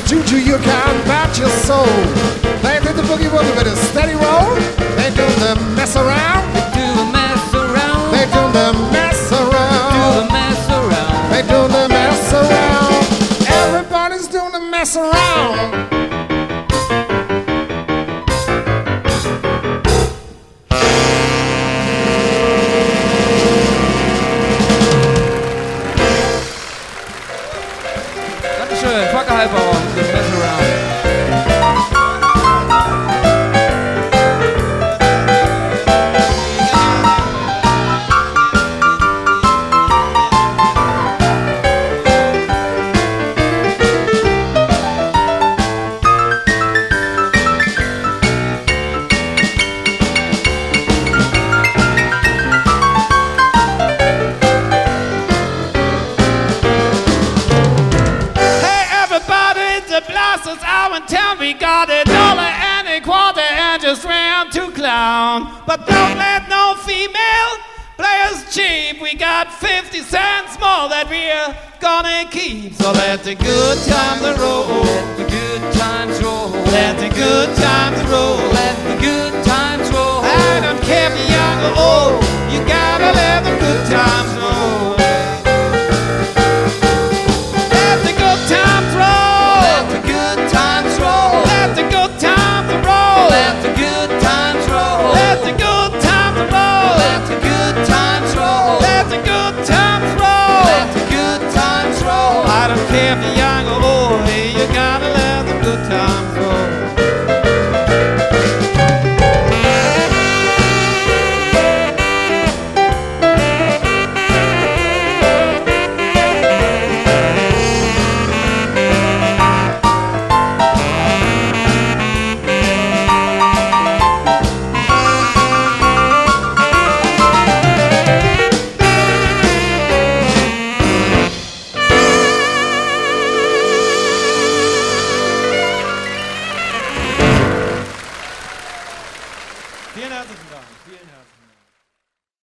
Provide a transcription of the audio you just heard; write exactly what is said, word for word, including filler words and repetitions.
juju you can't bat your soul. They did the boogie woogie with a steady roll. They do the mess around. They do the mess around. They do the mess around. Do the mess around. They do the mess around. Everybody's doing the mess around. Dankeschön, Fackelhalbauer, the mess around. Blasters out in town, we got a dollar and a quarter and just ran to clown. But don't let no female play us cheap. We got fifty cents more that we're gonna keep. So let the good times roll. Let the good times roll. Let the good times roll. Let the good times roll. I don't care if you're young or old. You gotta let the good times roll. Let the good times roll. Let the good times roll. Let the good times roll. Let the good times roll. Let the good times roll. Let the good times roll. Let the good times roll. Let the good times roll. I don't care if you're young or old, hey, you gotta let the good times roll.